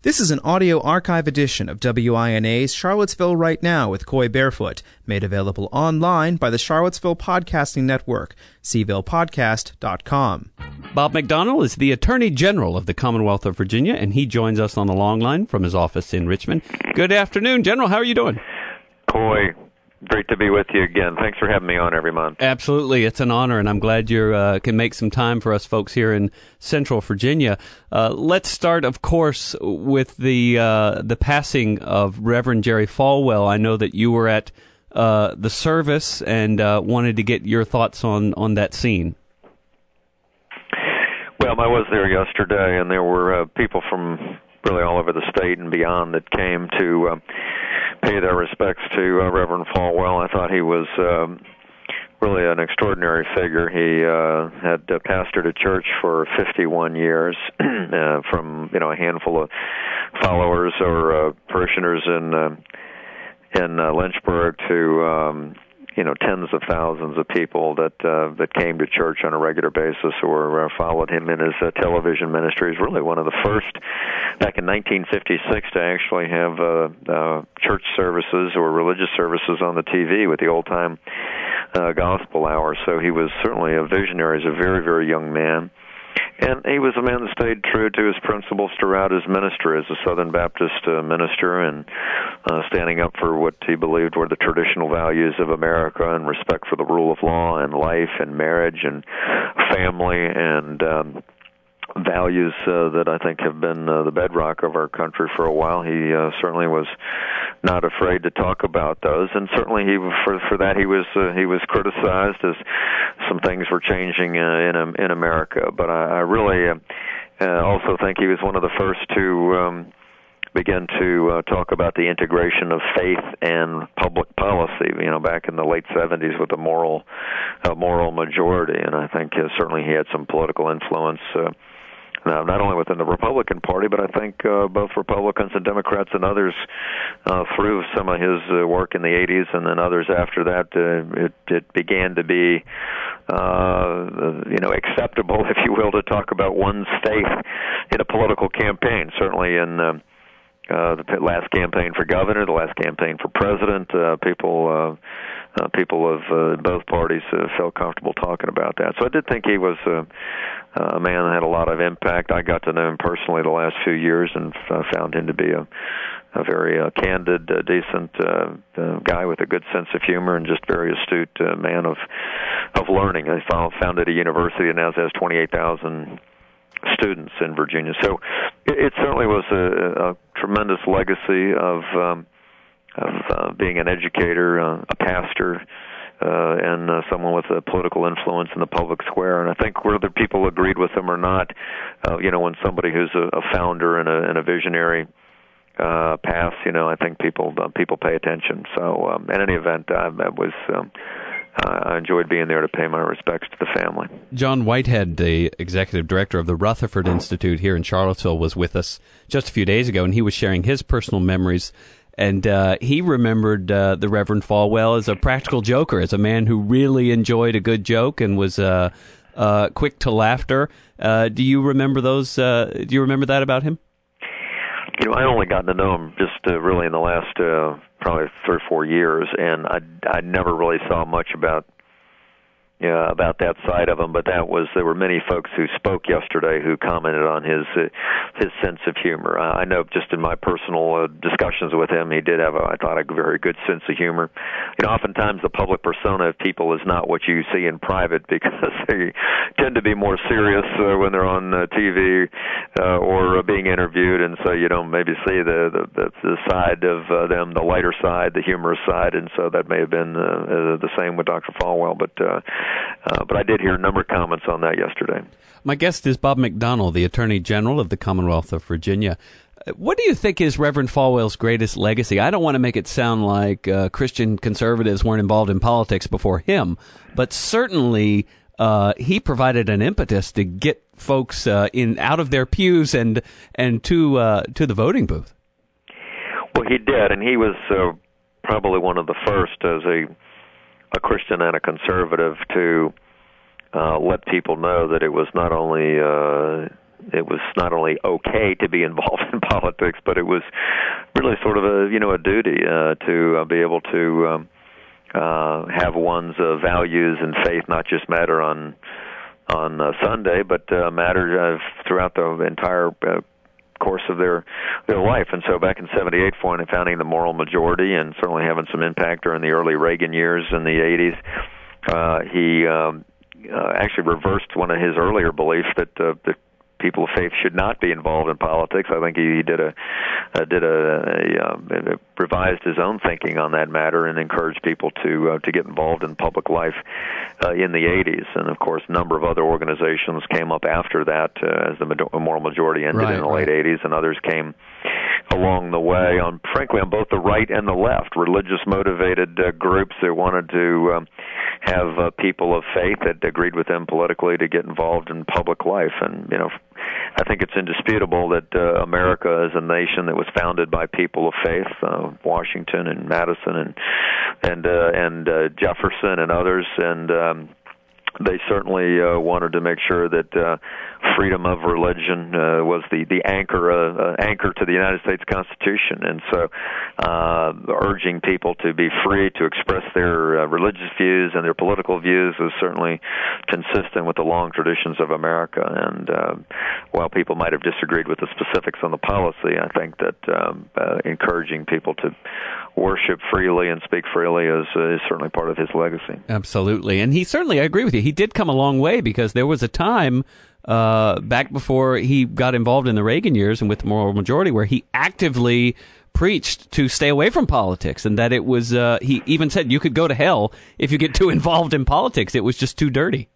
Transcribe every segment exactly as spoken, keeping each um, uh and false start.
This is an audio archive edition of W I N A's Charlottesville Right Now with Coy Barefoot, made available online by the Charlottesville Podcasting Network, c ville podcast dot com. Bob McDonnell is the Attorney General of the Commonwealth of Virginia, and he joins us on the long line from his office in Richmond. Good afternoon, General. How are you doing? Coy, great to be with you again. Thanks for having me on every month. Absolutely. It's an honor, and I'm glad you uh, can make some time for us folks here in Central Virginia. Uh, let's start, of course, with the uh, the passing of Reverend Jerry Falwell. I know that you were at uh, the service and uh, wanted to get your thoughts on, on that scene. Well, I was there yesterday, and there were uh, people from really all over the state and beyond that came to uh, pay their respects to uh, Reverend Falwell. I thought he was um, really an extraordinary figure. He uh, had uh, pastored a church for fifty-one years, uh, from you know a handful of followers or uh, parishioners in uh, in uh, Lynchburg to um, you know tens of thousands of people that uh, that came to church on a regular basis or uh, followed him in his uh, television ministry. He's really one of the first back in nineteen fifty-six to actually have uh, uh, church services or religious services on the T V with the old-time uh, gospel hour. So he was certainly a visionary. He's a very, very young man. And he was a man that stayed true to his principles throughout his ministry as a Southern Baptist uh, minister and uh, standing up for what he believed were the traditional values of America and respect for the rule of law and life and marriage and family and um, values uh, that I think have been uh, the bedrock of our country for a while. He uh, certainly was not afraid to talk about those, and certainly he for for that he was uh, he was criticized as some things were changing uh, in in America. But I, I really uh, uh, also think he was one of the first to um, begin to uh, talk about the integration of faith and public policy. You know, back in the late seventies with the moral uh, moral majority, and I think uh, certainly he had some political influence. Uh, Now, not only within the Republican Party, but I think uh, both Republicans and Democrats and others uh, through some of his uh, work in the eighties and then others after that, uh, it, it began to be, uh, you know, acceptable, if you will, to talk about one's faith in a political campaign. Certainly in uh, uh, the last campaign for governor, the last campaign for president, uh, people... Uh, Uh, people of uh, both parties uh, felt comfortable talking about that. So I did think he was uh, a man that had a lot of impact. I got to know him personally the last few years and uh, found him to be a, a very uh, candid, uh, decent uh, uh, guy with a good sense of humor and just very astute uh, man of of learning. I found, founded a university and now has twenty-eight thousand students in Virginia. So it, it certainly was a, a tremendous legacy of um, of uh, being an educator, uh, a pastor, uh, and uh, someone with a political influence in the public square. And I think whether people agreed with him or not, uh, you know, when somebody who's a, a founder and a, and a visionary uh, pass, you know, I think people uh, people pay attention. So um, in any event, I, I was... Um, I enjoyed being there to pay my respects to the family. John Whitehead, the executive director of the Rutherford Institute here in Charlottesville, was with us just a few days ago, and he was sharing his personal memories. And uh, he remembered uh, the Reverend Falwell as a practical joker, as a man who really enjoyed a good joke and was uh, uh, quick to laughter. Uh, do you remember those? Uh, do you remember that about him? You know, I only got to know him just uh, really in the last uh, probably three or four years, and I I never really saw much about. Yeah, about that side of him, but that was there were many folks who spoke yesterday who commented on his uh, his sense of humor. Uh, I know just in my personal uh, discussions with him, he did have a, I thought, a very good sense of humor. You know, oftentimes the public persona of people is not what you see in private because they tend to be more serious uh, when they're on uh, T V uh, or uh, being interviewed, and so you don't maybe see the the, the, the side of uh, them, the lighter side, the humorous side, and so that may have been uh, uh, the same with Doctor Falwell, but. Uh, Uh, but I did hear a number of comments on that yesterday. My guest is Bob McDonnell, the Attorney General of the Commonwealth of Virginia. What do you think is Reverend Falwell's greatest legacy? I don't want to make it sound like uh, Christian conservatives weren't involved in politics before him, but certainly uh, he provided an impetus to get folks uh, in out of their pews and and to uh, to the voting booth. Well, he did, and he was uh, probably one of the first as a a Christian and a conservative to uh, let people know that it was not only uh, it was not only okay to be involved in politics, but it was really sort of a you know a duty uh, to uh, be able to um, uh, have one's uh, values and faith not just matter on on uh, Sunday, but uh, matter uh, throughout the entire uh, course of their their life. And so back in seventy-eight, founding the Moral Majority, and certainly having some impact during the early Reagan years in the eighties, uh, he um, uh, actually reversed one of his earlier beliefs that uh, that people of faith should not be involved in politics. I think he, he did a uh, did a, a, um, a revised his own thinking on that matter and encouraged people to uh, to get involved in public life uh, in the eighties. And of course, a number of other organizations came up after that uh, as the Moral Majority ended right, in the right. late eighties, and others came along the way on, frankly, on both the right and the left, religious motivated uh, groups that wanted to um, have uh, people of faith that agreed with them politically to get involved in public life. And, you know, I think it's indisputable that uh, America is a nation that was founded by people of faith, uh, Washington and Madison and and uh, and uh, Jefferson and others, and um, they certainly uh, wanted to make sure that uh, freedom of religion uh, was the the anchor uh, uh, anchor to the United States Constitution, and so uh, urging people to be free to express their uh, religious views and their political views is certainly consistent with the long traditions of America. And uh, while people might have disagreed with the specifics on the policy, I think that um, uh, encouraging people to worship freely and speak freely is, uh, is certainly part of his legacy. Absolutely. And he certainly, I agree with you, he did come a long way, because there was a time uh, back before he got involved in the Reagan years and with the Moral Majority where he actively preached to stay away from politics, and that it was, uh, he even said you could go to hell if you get too involved in politics. It was just too dirty.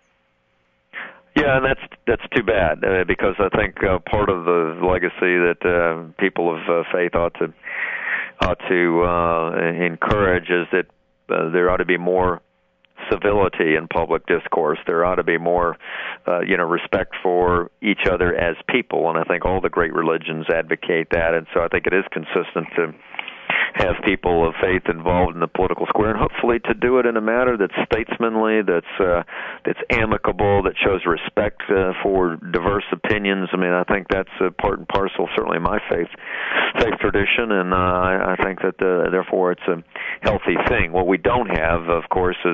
Yeah, and that's that's too bad, uh, because I think uh, part of the legacy that uh, people of uh, faith ought to ought to uh, encourage is that uh, there ought to be more civility in public discourse. There ought to be more, uh, you know, respect for each other as people, and I think all the great religions advocate that. And so I think it is consistent to have people of faith involved in the political square, and hopefully to do it in a manner that's statesmanly, that's uh, that's amicable, that shows respect uh, for diverse opinions. I mean, I think that's a part and parcel, certainly my faith faith tradition, and uh, I, I think that uh, therefore it's a healthy thing. What we don't have, of course, is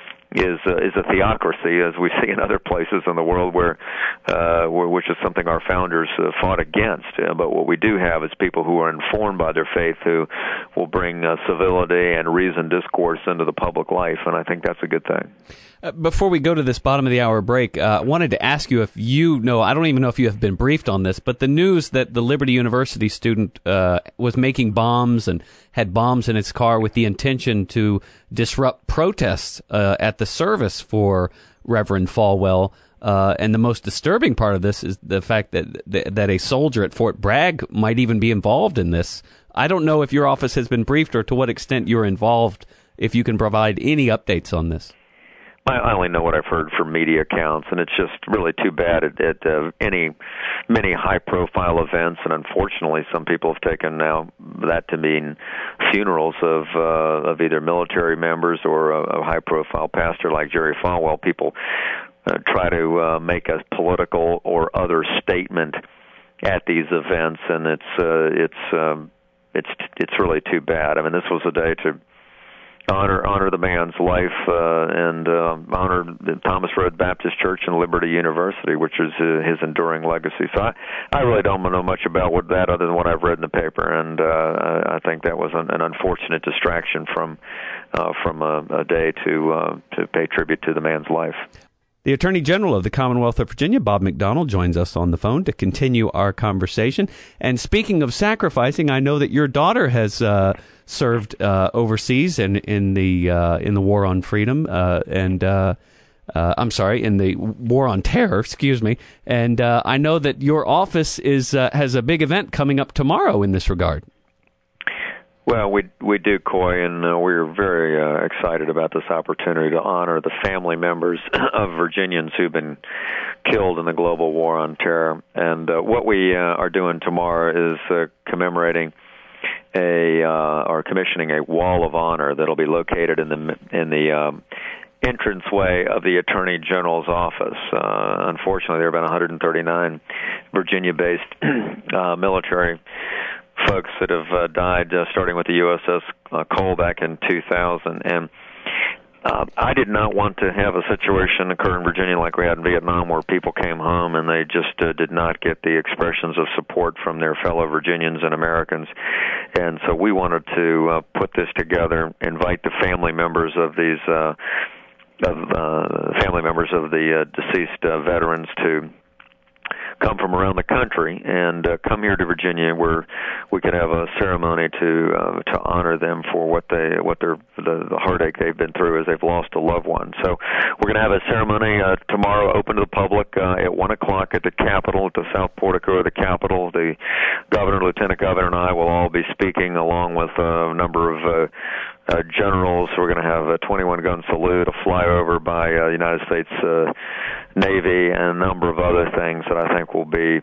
is uh, is a theocracy, as we see in other places in the world, where, uh, where which is something our founders uh, fought against. Uh, but what we do have is people who are informed by their faith, who will bring uh, civility and reasoned discourse into the public life, and I think that's a good thing. Uh, before we go to this bottom of the hour break, uh, I wanted to ask you if you know, I don't even know if you have been briefed on this, but the news that the Liberty University student uh, was making bombs and had bombs in his car with the intention to disrupt protests uh, at the service for Reverend Falwell. Uh, and the most disturbing part of this is the fact that that a soldier at Fort Bragg might even be involved in this. I don't know if your office has been briefed or to what extent you're involved, if you can provide any updates on this. I only know what I've heard from media accounts, and it's just really too bad at, at uh, any many high-profile events. And unfortunately, some people have taken now that to mean funerals of uh, of either military members or a, a high-profile pastor like Jerry Falwell. People uh, try to uh, make a political or other statement at these events, and it's uh, it's um, it's it's really too bad. I mean, this was a day to honor honor the man's life uh, and uh, honor the Thomas Road Baptist Church and Liberty University, which is uh, his enduring legacy. So I, I really don't know much about what that other than what I've read in the paper, and uh, I think that was an, an unfortunate distraction from uh, from a, a day to uh, to pay tribute to the man's life. The Attorney General of the Commonwealth of Virginia, Bob McDonnell, joins us on the phone to continue our conversation. And speaking of sacrificing, I know that your daughter has uh, served uh, overseas in in the uh, in the War on Freedom uh, and uh, uh, I'm sorry, in the War on Terror. Excuse me. And uh, I know that your office is uh, has a big event coming up tomorrow in this regard. Well, we we do, Coy, and uh, we're very uh, excited about this opportunity to honor the family members of Virginians who've been killed in the global war on terror. And uh, what we uh, are doing tomorrow is uh, commemorating a uh, or commissioning a wall of honor that'll be located in the in the um, entranceway of the Attorney General's office. Uh, unfortunately, there have been one hundred thirty-nine Virginia-based uh, military folks that have uh, died, uh, starting with the U S S uh, Cole back in two thousand. And uh, I did not want to have a situation occur in Virginia like we had in Vietnam, where people came home and they just uh, did not get the expressions of support from their fellow Virginians and Americans. And so we wanted to uh, put this together, invite the family members of these uh, of uh, family members of the uh, deceased uh, veterans to come from around the country and uh, come here to Virginia, where we could have a ceremony to uh, to honor them for what they what their the, the heartache they've been through as they've lost a loved one. So we're going to have a ceremony uh, tomorrow, open to the public uh, at one o'clock at the Capitol, at the South Portico of the Capitol. The governor, lieutenant governor, and I will all be speaking, along with a number of uh, Uh, generals. We're going to have a twenty-one gun salute, a flyover by uh, the United States uh, Navy, and a number of other things that I think will be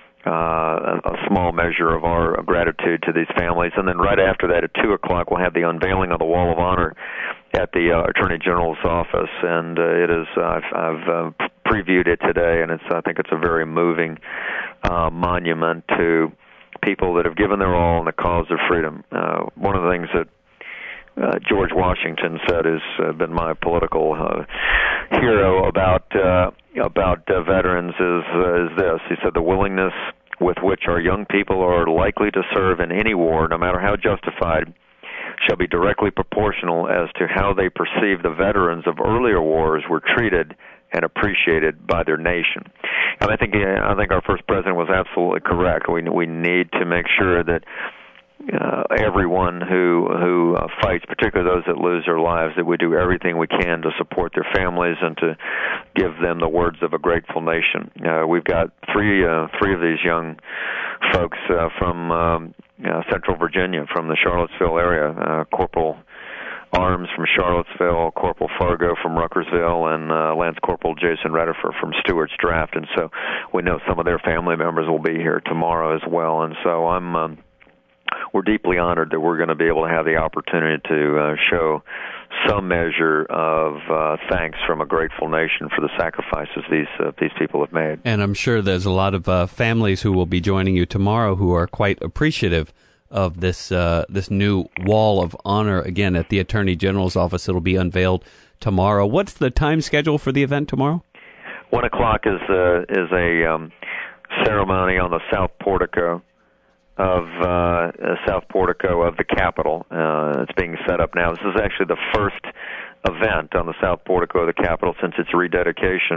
uh, a, a small measure of our gratitude to these families. And then right after that, at two o'clock, we'll have the unveiling of the Wall of Honor at the uh, Attorney General's office. And uh, it is, uh, I've, I've uh, previewed it today, and it's I think it's a very moving uh, monument to people that have given their all in the cause of freedom. Uh, one of the things that Uh, George Washington said has uh, been my political uh, hero about uh, about uh, veterans is uh, is this. He said, the willingness with which our young people are likely to serve in any war, no matter how justified, shall be directly proportional as to how they perceive the veterans of earlier wars were treated and appreciated by their nation. And I think I think our first president was absolutely correct. We we need to make sure that Uh, everyone who who uh, fights, particularly those that lose their lives, that we do everything we can to support their families and to give them the words of a grateful nation. Uh, we've got three uh, three of these young folks uh, from um, uh, Central Virginia, from the Charlottesville area. Uh, Corporal Arms from Charlottesville, Corporal Fargo from Ruckersville, and uh, Lance Corporal Jason Redifer from Stewart's Draft. And so we know some of their family members will be here tomorrow as well. And so I'm um, we're deeply honored that we're going to be able to have the opportunity to uh, show some measure of uh, thanks from a grateful nation for the sacrifices these uh, these people have made. And I'm sure there's a lot of uh, families who will be joining you tomorrow who are quite appreciative of this uh, this new wall of honor, again, at the Attorney General's office. It'll be unveiled tomorrow. What's the time schedule for the event tomorrow? One o'clock is, uh, is a um, ceremony on the South Portico of uh, South Portico of the Capitol. Uh, it's being set up now. This is actually the first event on the South Portico of the Capitol since its rededication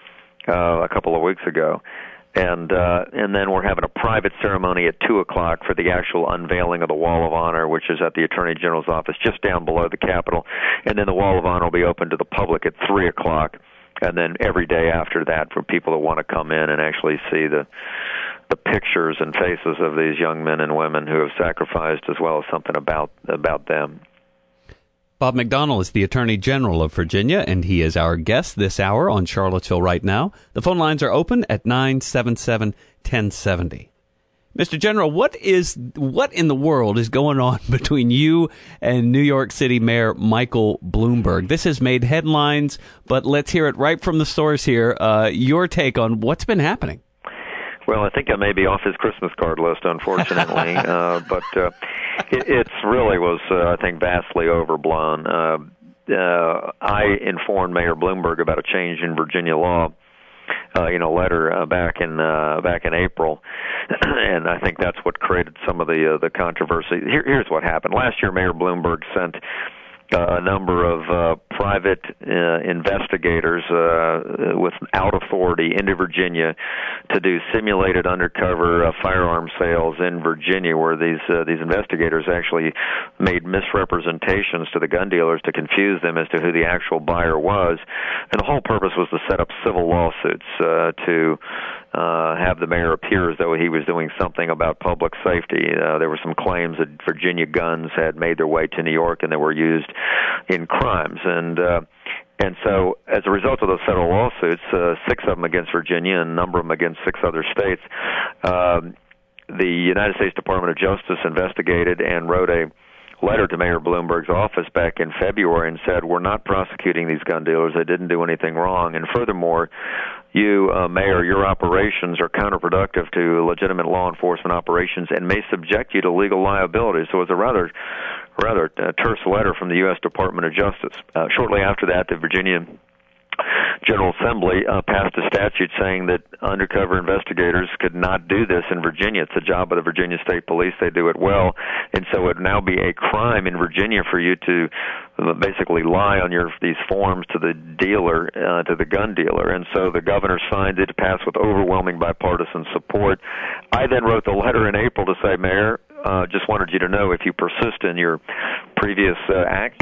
uh, a couple of weeks ago. And uh, and then we're having a private ceremony at two o'clock for the actual unveiling of the Wall of Honor, which is at the Attorney General's office just down below the Capitol. And then the Wall of Honor will be open to the public at three o'clock. And then every day after that for people that want to come in and actually see the the pictures and faces of these young men and women who have sacrificed, as well as something about about them. Bob McDonnell is the Attorney General of Virginia, and he is our guest this hour on Charlottesville Right Now. The phone lines are open at nine seven seven, one oh seven oh. Mister General, what is what in the world is going on between you and New York City Mayor Michael Bloomberg? This has made headlines, but let's hear it right from the source here. Uh, your take on what's been happening. Well, I think I may be off his Christmas card list, unfortunately, uh, but uh, it it's really was, uh, I think, vastly overblown. Uh, uh, I informed Mayor Bloomberg about a change in Virginia law uh, in a letter uh, back in uh, back in April, and I think that's what created some of the uh, the controversy. Here, here's what happened. Last year, Mayor Bloomberg sent Uh, a number of uh, private uh, investigators uh, without authority into Virginia to do simulated undercover uh, firearm sales in Virginia, where these uh, these investigators actually made misrepresentations to the gun dealers to confuse them as to who the actual buyer was. And the whole purpose was to set up civil lawsuits uh, to uh, have the mayor appear as though he was doing something about public safety. Uh, there were some claims that Virginia guns had made their way to New York and they were used in crimes, and uh, and so as a result of those federal lawsuits, uh, six of them against Virginia and a number of them against six other states, um, the United States Department of Justice investigated and wrote a letter to Mayor Bloomberg's office back in February and said, we're not prosecuting these gun dealers. They didn't do anything wrong. And furthermore, you, uh, Mayor, your operations are counterproductive to legitimate law enforcement operations and may subject you to legal liability. So it's a rather, rather uh, terse letter from the U S Department of Justice. Uh, shortly after that, the Virginia General Assembly uh, passed a statute saying that undercover investigators could not do this in Virginia. It's a job of the Virginia State Police. They do it well. And so it would now be a crime in Virginia for you to basically lie on your these forms to the dealer, uh, to the gun dealer. And so the governor signed it, passed with overwhelming bipartisan support. I then wrote the letter in April to say, Mayor, uh, just wanted you to know if you persist in your previous uh, act,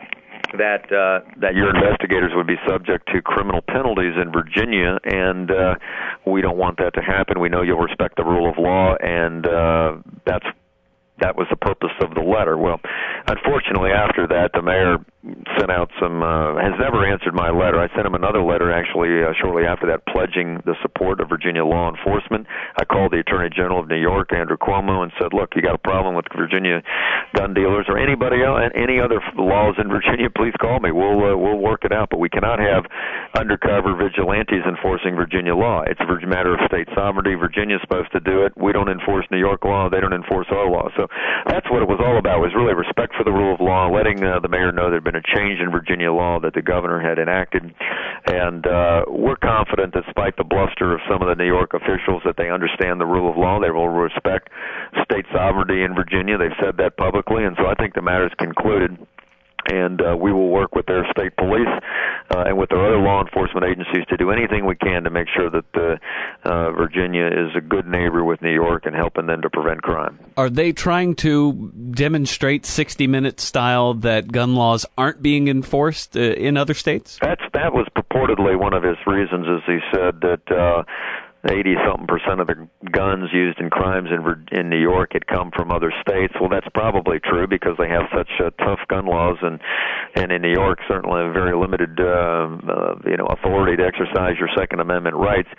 that uh, that your investigators would be subject to criminal penalties in Virginia, and uh, we don't want that to happen. We know you'll respect the rule of law, and uh, that's that was the purpose of the letter. Well, unfortunately, after that, the mayor sent out some, uh, has never answered my letter. I sent him another letter, actually, uh, shortly after that, pledging the support of Virginia law enforcement. I called the Attorney General of New York, Andrew Cuomo, and said, look, you got a problem with Virginia gun dealers or anybody else, any other laws in Virginia, please call me. We'll, uh, we'll work it out. But we cannot have undercover vigilantes enforcing Virginia law. It's a matter of state sovereignty. Virginia's supposed to do it. We don't enforce New York law. They don't enforce our law. So that's what it was all about, was really respect for the rule of law, letting uh, the mayor know there had been a change in Virginia law that the governor had enacted. And uh, we're confident, despite the bluster of some of the New York officials, that they understand the rule of law. They will respect state sovereignty in Virginia. They've said that publicly, and so I think the matter is concluded. And uh, we will work with their state police uh, and with their other law enforcement agencies to do anything we can to make sure that uh, uh, Virginia is a good neighbor with New York and helping them to prevent crime. Are they trying to demonstrate sixty minute style that gun laws aren't being enforced uh, in other states? That's That was purportedly one of his reasons, as he said, that uh, eighty-something percent of the guns used in crimes in in New York had come from other states. Well, that's probably true because they have such uh, tough gun laws, and and in New York, certainly a very limited, uh, uh, you know, authority to exercise your Second Amendment rights.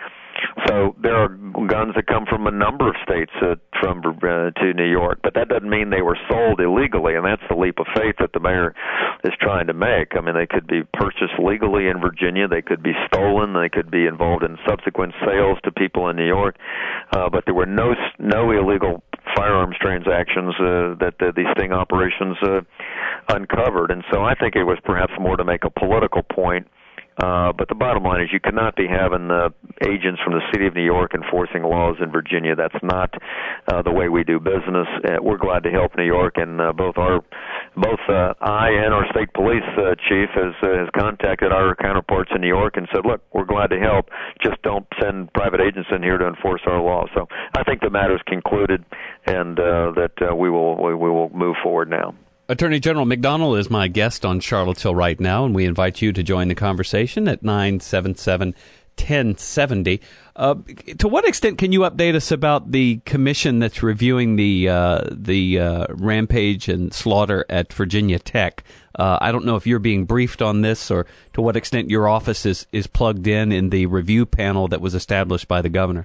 So there are guns that come from a number of states uh, from uh, to New York, but that doesn't mean they were sold illegally, and that's the leap of faith that the mayor is trying to make. I mean, they could be purchased legally in Virginia, they could be stolen, they could be involved in subsequent sales to people in New York, uh, but there were no no illegal firearms transactions uh, that uh, these sting operations uh, uncovered, and so I think it was perhaps more to make a political point. Uh, but the bottom line is you cannot be having uh, agents from the city of New York enforcing laws in Virginia. That's not uh, the way we do business. Uh, we're glad to help New York, and uh, both our, both uh, I and our state police uh, chief has, uh, has contacted our counterparts in New York and said, look, we're glad to help. Just don't send private agents in here to enforce our law. So I think the matter's concluded, and uh, that uh, we will we, we will move forward now. Attorney General McDonnell is my guest on Charlottesville Right Now, and we invite you to join the conversation at nine seven seven, one oh seven oh. Uh, to what extent can you update us about the commission that's reviewing the uh, the uh, rampage and slaughter at Virginia Tech? Uh, I don't know if you're being briefed on this, or to what extent your office is, is plugged in in the review panel that was established by the governor.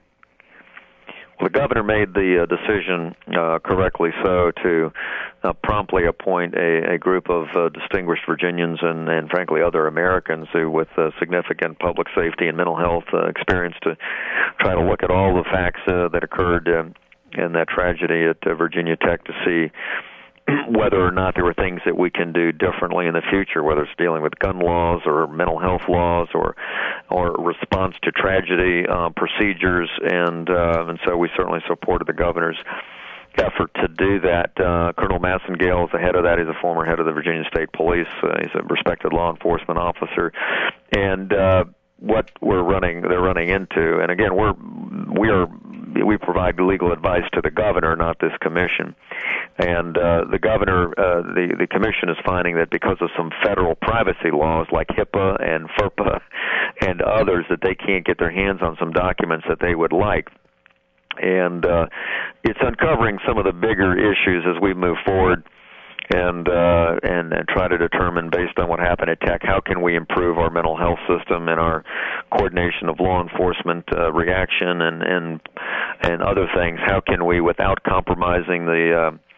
Well, the governor made the uh, decision, uh, correctly so, to uh, promptly appoint a, a group of uh, distinguished Virginians and, and, frankly, other Americans who, with uh, significant public safety and mental health uh, experience, to try to look at all the facts uh, that occurred uh, in that tragedy at uh, Virginia Tech to see whether or not there were things that we can do differently in the future, whether it's dealing with gun laws or mental health laws or or response to tragedy uh, procedures, and uh, and so we certainly supported the governor's effort to do that. Uh, Colonel Massengale is the head of that. He's a former head of the Virginia State Police. Uh, he's a respected law enforcement officer, and uh, what we're running, they're running into, and again, we're we are. we provide legal advice to the governor, not this commission. And uh, the governor, uh, the, the commission is finding that because of some federal privacy laws like HIPAA and FERPA and others, that they can't get their hands on some documents that they would like. And uh, it's uncovering some of the bigger issues as we move forward and, uh, and and try to determine, based on what happened at Tech, how can we improve our mental health system and our coordination of law enforcement uh, reaction and, and and other things. How can we, without compromising the uh,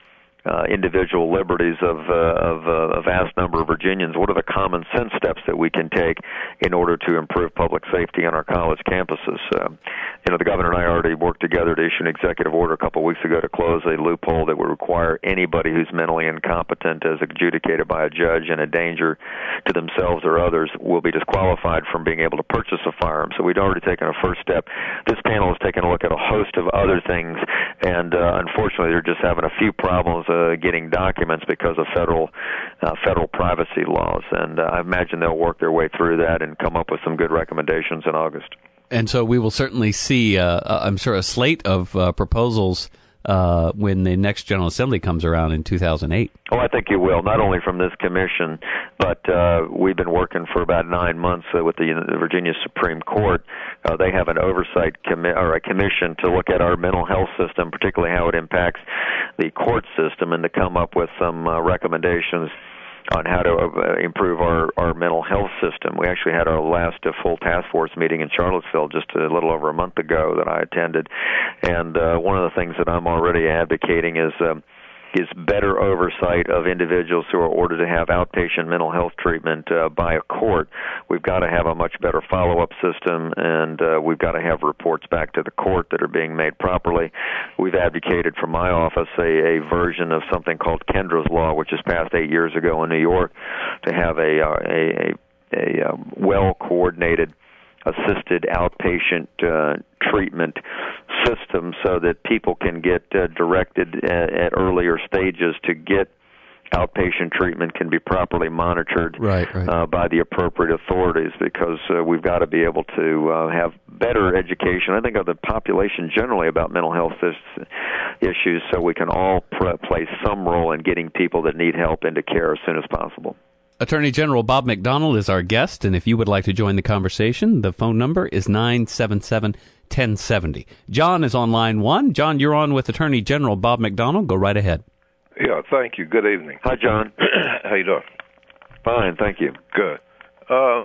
uh, individual liberties of, uh, of uh, a vast number of Virginians? What are the common sense steps that we can take in order to improve public safety on our college campuses? Uh, you know, the governor and I already worked together to issue an executive order a couple of weeks ago to close a loophole that would require anybody who's mentally incompetent as adjudicated by a judge and a danger to themselves or others will be disqualified from being able to purchase a firearm. So we'd already taken a first step. This panel has taken a look at a host of other things, and uh, unfortunately they're just having a few problems uh, getting documents because of federal uh, federal privacy laws. And uh, I imagine they'll work their way through that and come up with some good recommendations in August. And so we will certainly see, uh, I'm sure, a slate of uh, proposals uh, when the next General Assembly comes around in two thousand eight. Oh, I think you will, not only from this commission, but uh, we've been working for about nine months uh, with the Virginia Supreme Court. Uh, they have an oversight commi- or a commission to look at our mental health system, particularly how it impacts the court system, and to come up with some uh, recommendations on how to uh, improve our, our mental health system. We actually had our last uh, full task force meeting in Charlottesville just a little over a month ago that I attended, and uh, one of the things that I'm already advocating is um, is better oversight of individuals who are ordered to have outpatient mental health treatment uh, by a court. We've got to have a much better follow-up system, and uh, we've got to have reports back to the court that are being made properly. We've advocated from my office a, a version of something called Kendra's Law, which was passed eight years ago in New York, to have a, a, a, a, a well-coordinated assisted outpatient uh, treatment system so that people can get uh, directed at, at earlier stages to get outpatient treatment, can be properly monitored right, right. Uh, by the appropriate authorities, because uh, we've got to be able to uh, have better education, I think, of the population generally about mental health is- issues, so we can all pr- play some role in getting people that need help into care as soon as possible. Attorney General Bob McDonnell is our guest, and if you would like to join the conversation, the phone number is nine seven seven, one oh seven oh. John is on line one. John, you're on with Attorney General Bob McDonnell. Go right ahead. Yeah, thank you. Good evening. Hi, John. How you doing? Fine, thank you. Good. Uh,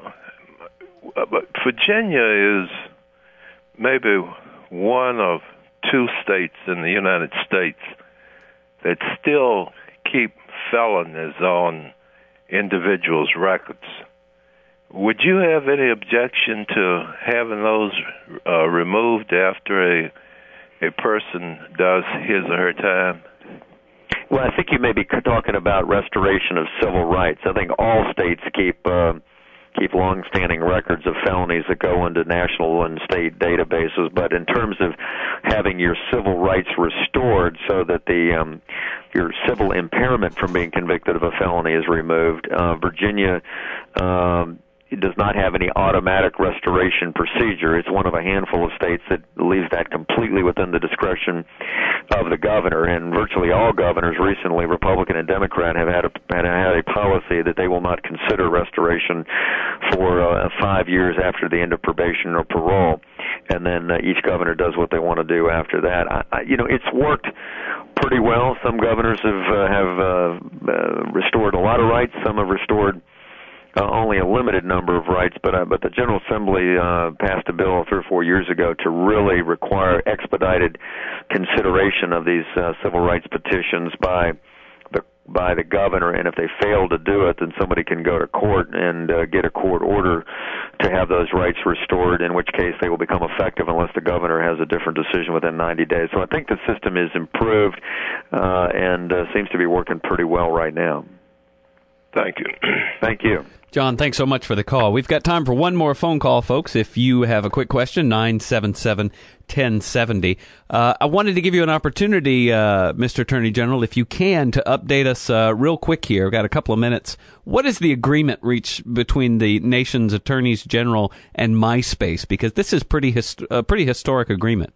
but Virginia is maybe one of two states in the United States that still keep felonies on individuals' records. Would you have any objection to having those uh, removed after a a person does his or her time? Well, I think you may be talking about restoration of civil rights. I think all states keep uh, keep long-standing records of felonies that go into national and state databases. But in terms of having your civil rights restored so that the um, your civil impairment from being convicted of a felony is removed, uh, Virginia um, does not have any automatic restoration procedure. It's one of a handful of states that leaves that completely within the discretion of the governor, and virtually all governors recently, Republican and Democrat, have had a, had a policy that they will not consider restoration for uh, five years after the end of probation or parole, and then uh, each governor does what they want to do after that. I, I, you know, it's worked pretty well. Some governors have, uh, have uh, uh, restored a lot of rights. Some have restored Uh, only a limited number of rights, but uh, but the General Assembly uh, passed a bill three or four years ago to really require expedited consideration of these uh, civil rights petitions by the by the governor, and if they fail to do it, then somebody can go to court and uh, get a court order to have those rights restored, in which case they will become effective unless the governor has a different decision within ninety days. So I think the system is improved uh, and uh, seems to be working pretty well right now. Thank you. Thank you. John, thanks so much for the call. We've got time for one more phone call, folks. If you have a quick question, nine seven seven, one oh seven oh. Uh, I wanted to give you an opportunity, uh, Mister Attorney General, if you can, to update us uh, real quick here. We've got a couple of minutes. What is the agreement reached between the nation's attorneys general and MySpace? Because this is pretty hist- a pretty historic agreement.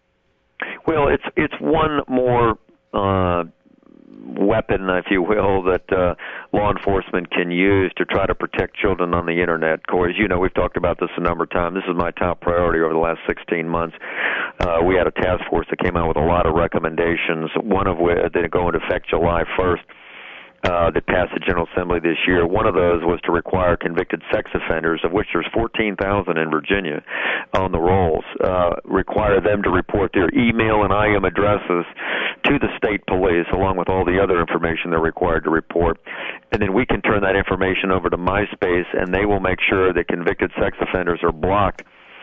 Well, it's it's one more uh weapon, if you will, that uh, law enforcement can use to try to protect children on the Internet. Corey, as you know, we've talked about this a number of times. This is my top priority over the last sixteen months. Uh, we had a task force that came out with a lot of recommendations, one of which that go into effect July first. uh, that passed the General Assembly this year. One of those was to require convicted sex offenders, of which there's fourteen thousand in Virginia on the rolls, uh, require them to report their email and I M addresses to the state police, along with all the other information they're required to report. And then we can turn that information over to MySpace, and they will make sure that convicted sex offenders are blocked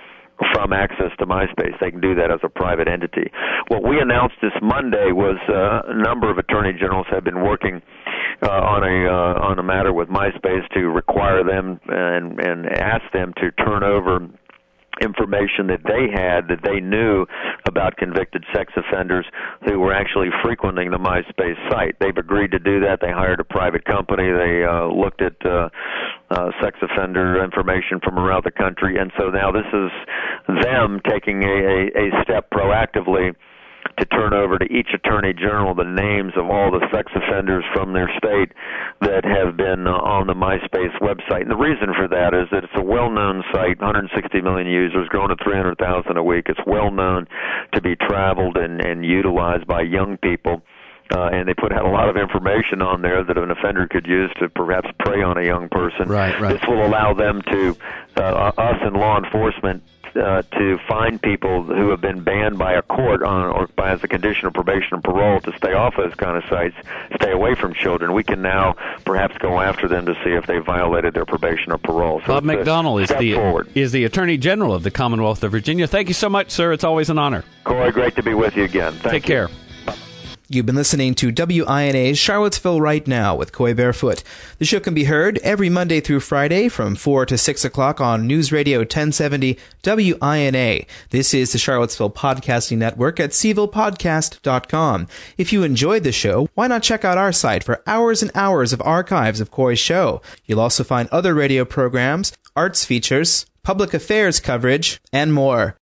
from access to MySpace. They can do that as a private entity. What we announced this Monday was uh, a number of attorney generals have been working uh, on a uh, on a matter with MySpace to require them and, and ask them to turn over information that they had, that they knew about convicted sex offenders who were actually frequenting the MySpace site. They've agreed to do that. They hired a private company. They uh, looked at uh, uh, sex offender information from around the country, and so now this is them taking a, a, a step proactively to turn over to each attorney general the names of all the sex offenders from their state that have been uh, on the MySpace website. And the reason for that is that it's a well-known site, one hundred sixty million users, growing to three hundred thousand a week. It's well-known to be traveled and, and utilized by young people. Uh, and they put out a lot of information on there that an offender could use to perhaps prey on a young person. Right, right. This will allow them to, uh, us in law enforcement, Uh, to find people who have been banned by a court on, or by as a condition of probation and parole to stay off those kind of sites, stay away from children. We can now perhaps go after them to see if they violated their probation or parole. So Bob McDonnell is the forward. is the Attorney General of the Commonwealth of Virginia. Thank you so much, sir. It's always an honor. Corey, great to be with you again. Thank Take you. care. You've been listening to W I N A's Charlottesville Right Now with Coy Barefoot. The show can be heard every Monday through Friday from four to six o'clock on News Radio ten seventy W I N A. This is the Charlottesville Podcasting Network at c ville podcast dot com. If you enjoyed the show, why not check out our site for hours and hours of archives of Coy's show? You'll also find other radio programs, arts features, public affairs coverage, and more.